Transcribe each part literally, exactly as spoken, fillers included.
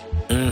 Mm.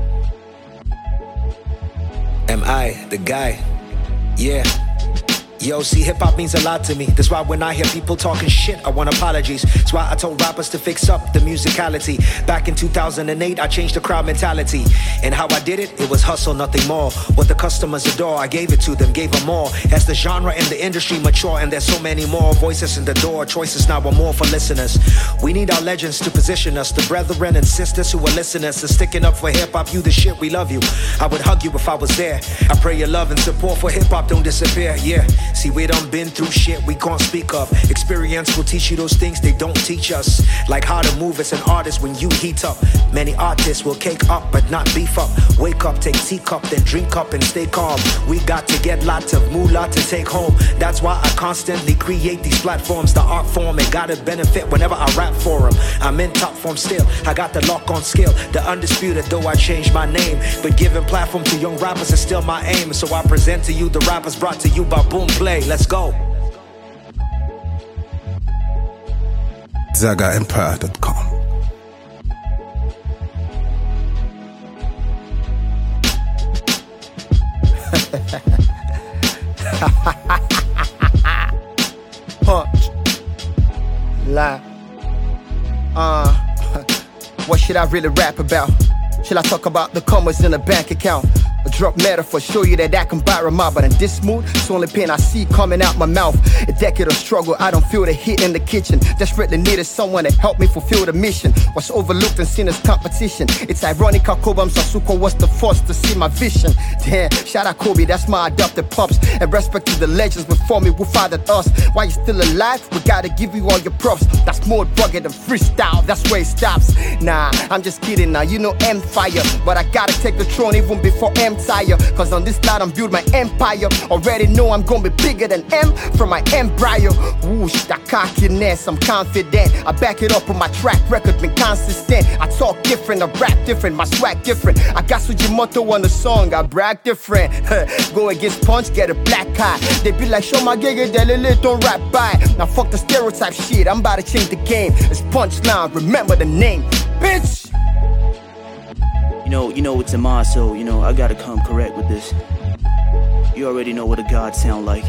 Am I the guy? Yeah. Yo, see, hip-hop means a lot to me. That's why when I hear people talking shit, I want apologies. That's why I told rappers to fix up the musicality. Back in two thousand eight, I changed the crowd mentality. And how I did it, it was hustle, nothing more. What the customers adore, I gave it to them, gave them more. As the genre and the industry mature, and there's so many more voices in the door, choices now are more for listeners. We need our legends to position us, the brethren and sisters who are listeners, to sticking up for hip-hop. You the shit, we love you. I would hug you if I was there. I pray your love and support for hip-hop don't disappear, yeah. See, we done been through shit we can't speak of. Experience will teach you those things they don't teach us. Like how to move as an artist when you heat up. Many artists will cake up but not beef up. Wake up, take teacup, then drink up and stay calm. We got to get lots of moolah to take home. That's why I constantly create these platforms. The art form, it gotta benefit whenever I rap for them. I'm in top form still, I got the lock on skill. The undisputed, though I changed my name. But giving platform to young rappers is still my aim. So I present to you the rappers brought to you by Boomplay. Let's go. Zaga Empire dot com. Punch. Lie. Uh, what should I really rap about? Should I talk about the commas in a bank account? A drop metaphor, show you that I can buy a mob. But in this mood, it's only pain I see coming out my mouth. A decade of struggle, I don't feel the heat in the kitchen. Desperately needed someone to help me fulfill the mission. Was overlooked and seen as competition. It's ironic how Kobam Sasuko was the first to see my vision. Damn, shout out Kobe, that's my adopted pops. And respect to the legends before me who fathered us. While you're still alive, we gotta give you all your props. That's more rugged than freestyle, that's where it stops. Nah, I'm just kidding now, you know Empire. But I gotta take the throne even before Empire. Cause on this side I'm build my empire. Already know I'm gonna be bigger than M from my embryo. Whoosh, that cockiness, I'm confident. I back it up with my track record, been consistent. I talk different, I rap different, my swag different. I got Sujimoto on the song, I brag different. Go against Punch, get a black eye. They be like, show my gig, they don't rap by. Now fuck the stereotype shit, I'm about to change the game. It's Punchline, remember the name, bitch. You know, you know it's a mod, so, you know, I gotta come correct with this. You already know what a god sound like.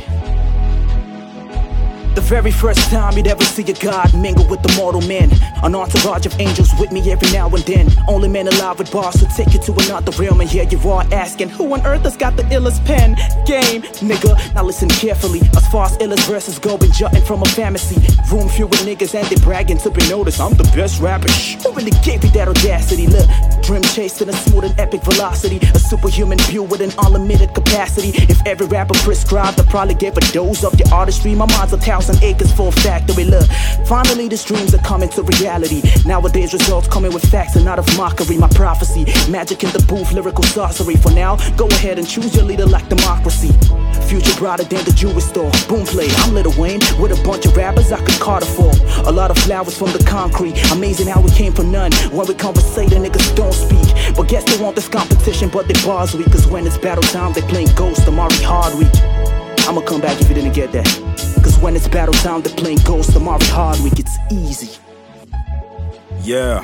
The very first time you'd ever see a god mingle with the mortal men. An entourage of angels with me every now and then. Only men alive with bars to take you to another realm. And here you are asking, who on earth has got the illest pen game, nigga? Now listen carefully. As far as illest verses go, been jutting from a fantasy. Room filled with niggas and they bragging to be noticed. I'm the best rapper. Shh, who really gave you that audacity? Look, dream chasing a smooth and epic velocity. A superhuman view with an unlimited capacity. If every rapper prescribed, I probably gave a dose of your artistry. My mind's a thousand acres full factory. Look, finally these dreams are coming to reality. Nowadays results coming with facts and not of mockery. My prophecy, magic in the booth, lyrical sorcery. For now, go ahead and choose your leader like democracy. Future brighter than the Jewish store. Boomplay, I'm Lil Wayne with a bunch of rappers I could Carter for. A lot of flowers from the concrete. Amazing how we came from none. When we conversate, the niggas don't speak. But guess they want this competition, but they bars weak. Cause when it's battle time, they playing Ghost, Amari Hardweek. I'ma come back if you didn't get that. Cause when it's battle time, they're playing Ghost, Amari Hardweek. It's easy. Yeah.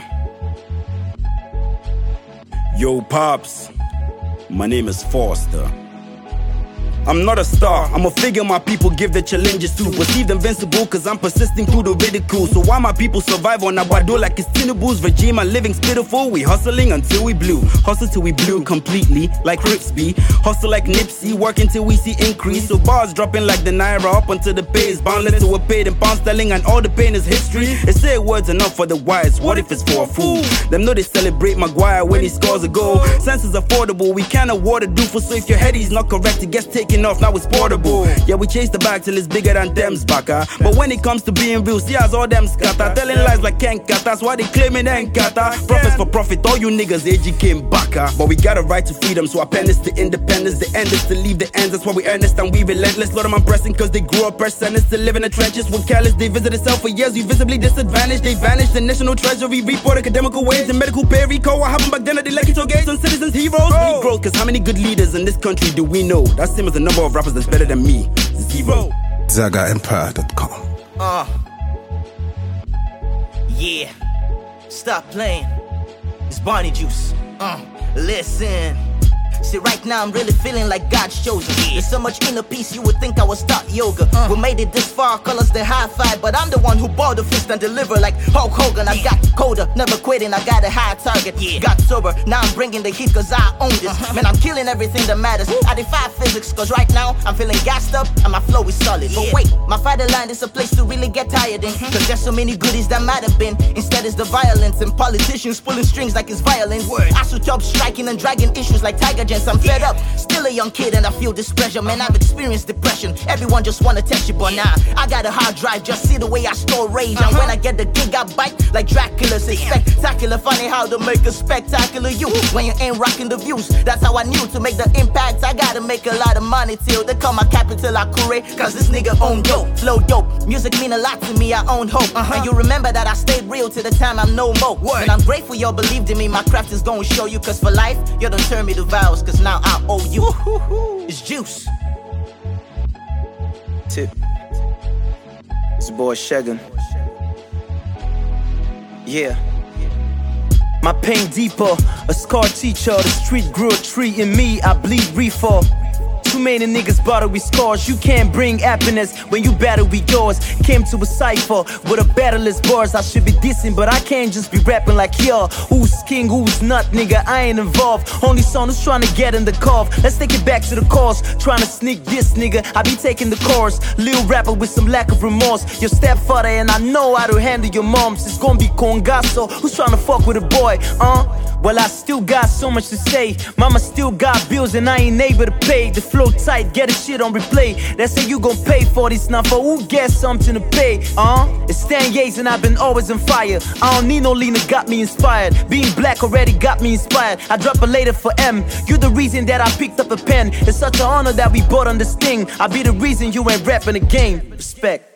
Yo, Pops. My name is Foster. I'm not a star, I'm a figure my people give the challenges to. Perceived invincible cause I'm persisting through the ridicule. So why my people survive on Aguado like it's Tinubu's regime? My living's pitiful, we hustling until we blue. Hustle till we blue completely, like Ripsby. Hustle like Nipsey, work until we see increase. So bars dropping like the Naira up until the pay is boundless to a paid in pound sterling and all the pain is history. They say words enough for the wise, what if it's for a fool? Them know they celebrate Maguire when he scores a goal. Sense is affordable, we can't award a doof. So if your head is not correct, it gets taken off, now it's portable. Yeah, we chase the bag till it's bigger than them's baka. But when it comes to being real, see as all them scatter. Telling lies like Kenka, that's why they claiming Enkata. Profits for profit, all you niggas A G came baka. But we got a right to freedom, so our pen is to independence. The end is to leave the ends, that's why we earnest and we relentless. Lot of them pressing cause they grew up press sentence to live in the trenches. When careless, they visit itself for years, we visibly disadvantaged. They vanished, the national treasury report academical ways. The medical pay recall, what happened back then at the electoral gates on citizens heroes. Oh. Growth, cause how many good leaders in this country do we know? That's same as the number of rappers that's better than me. Zero. Zaga Empire dot com. Uh. Yeah. Stop playing. It's Barney Juice. Uh, listen. See, right now I'm really feeling like God's chosen. There's so much inner peace you would think I would start yoga. uh. We made it this far, call us the high five, but I'm the one who bought the fist and deliver like Hulk Hogan. I got colder, never quitting, I got a high target. yeah. Got sober, now I'm bringing the heat cause I own this. uh-huh. Man, I'm killing everything that matters. Woo. I defy physics cause right now I'm feeling gassed up and my flow is solid. yeah. But wait, my fatherland is a place to really get tired in. mm-hmm. Cause there's so many goodies that might have been. Instead it's the violence and politicians pulling strings like it's violence. Word. I should top striking and dragging issues like Tiger Gents. I'm fed up. Still a young kid and I feel this pressure. Man, I've experienced depression. Everyone just wanna test you, but nah, I got a hard drive. Just see the way I store rage. uh-huh. And when I get the gig, I bite like Dracula. Say spectacular, funny how to make a spectacular you. When you ain't rocking the views, that's how I knew to make the impact. I gotta make a lot of money till they call my capital Akure. Cause this nigga own dope, flow dope. Music mean a lot to me, I own hope. uh-huh. And you remember that I stayed real till the time I'm no more. Word. And I'm grateful y'all believed in me. My craft is gonna show you. Cause for life, you don't turn me to vows. Cause now I owe you. It's juice. Tip. It's your boy Shagun. Yeah. My pain deeper, a scar teacher. The street grew a tree in me. I bleed reefer. Too many niggas battle with scars. You can't bring happiness when you battle with yours. Came to a cipher with a battleless bars. I should be dissing, but I can't just be rapping like yo. Who's king, who's not, nigga? I ain't involved. Only son who's trying to get in the carve. Let's take it back to the cause. Trying to sneak this, nigga. I be taking the course. Lil rapper with some lack of remorse. Your stepfather and I know how to handle your moms. It's gonna be Congasso. Who's trying to fuck with a boy, uh? Well, I still got so much to say. Mama still got bills and I ain't able to pay. The flow tight, get a shit on replay. They say you gon' pay for this, now for who gets something to pay, uh? It's ten years and I've been always on fire. I don't need no leaner, got me inspired. Being black already got me inspired. I drop a later for M. You the reason that I picked up a pen. It's such an honor that we bought on this thing. I be the reason you ain't rapping the game. Respect.